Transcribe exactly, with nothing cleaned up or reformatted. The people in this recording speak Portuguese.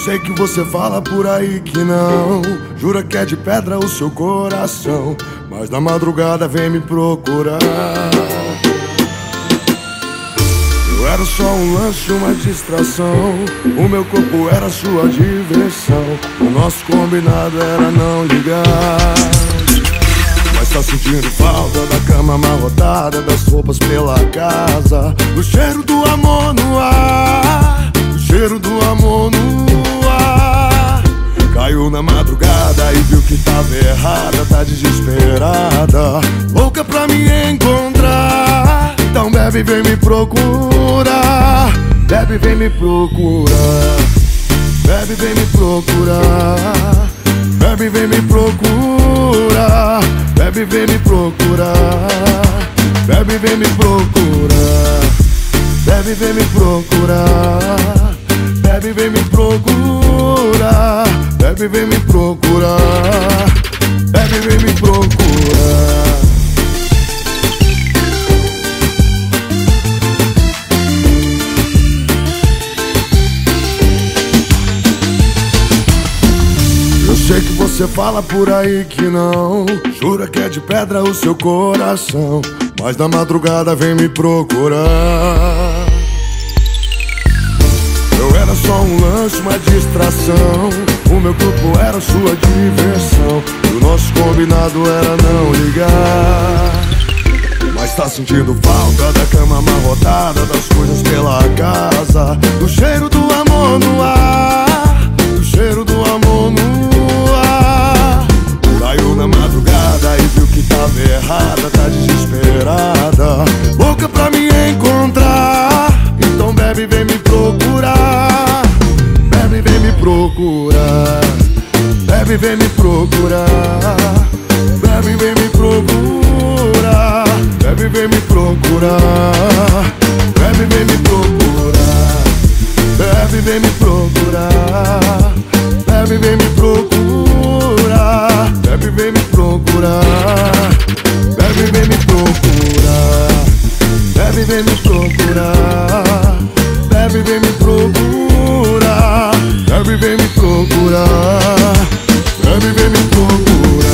sei que você fala por aí que não, jura que é de pedra o seu coração, mas na madrugada vem me procurar. Eu era só um lanche, uma distração, o meu corpo era sua diversão, o nosso combinado era não ligar. Mas tá sentindo falta da cama amarrotada, das roupas pela casa, do cheiro do amor no ar, do cheiro do amor no ar. Caiu na madrugada e viu que tava errada, tá desesperada, louca pra me encontrar. Então bebe, vem me procurar, bebe, vem me procurar, bebe, vem me procurar, bebe, vem me procurar, bebe, vem me procurar, bebe, vem me procurar, bebe, vem me procurar, bebe, vem me procurar, bebe, vem me procurar, bebe, vem me procurar. Sei que você fala por aí que não, jura que é de pedra o seu coração, mas na madrugada vem me procurar. Eu era só um lanche, uma distração, o meu corpo era sua diversão, e o nosso combinado era não ligar. Mas tá sentindo falta da cama amarrotada, das coisas pela casa, do cheiro do amor no ar, do cheiro do amor no ar. Caiu na madrugada e viu que tava errada, tá desesperada, louca pra me encontrar. Então bebe, vem me procurar, bebe, vem me procurar, bebe, vem me procurar, bebe, vem me procurar, bebe, vem me procurar, bebe, vem me procurar, bebe, vem me procurar, bebe, vem me procurar, bebe, vem me procurar, bebe, vem me procurar, bebe, vem me procurar, bebe, vem me procurar, bebe, vem me procurar, bebe, vem me procurar.